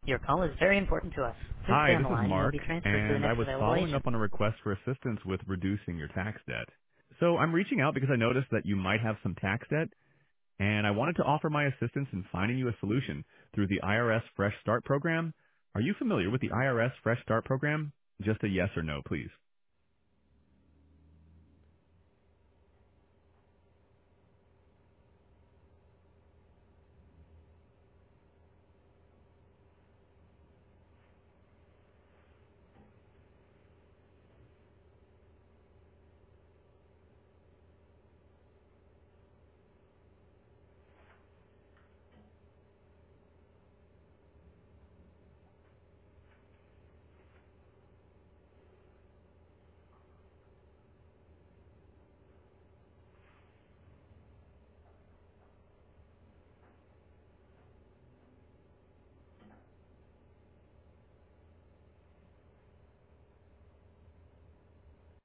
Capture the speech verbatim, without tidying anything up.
Your call is very important to us. Please stay Hi, on this the is line and you'll Mark, be transferred to the and I next was available following agent. up on a request for assistance with reducing your tax debt. So I'm reaching out because I noticed that you might have some tax debt, and I wanted to offer my assistance in finding you a solution through the I R S Fresh Start program. Are you familiar with the I R S Fresh Start program? Just a yes or no, please.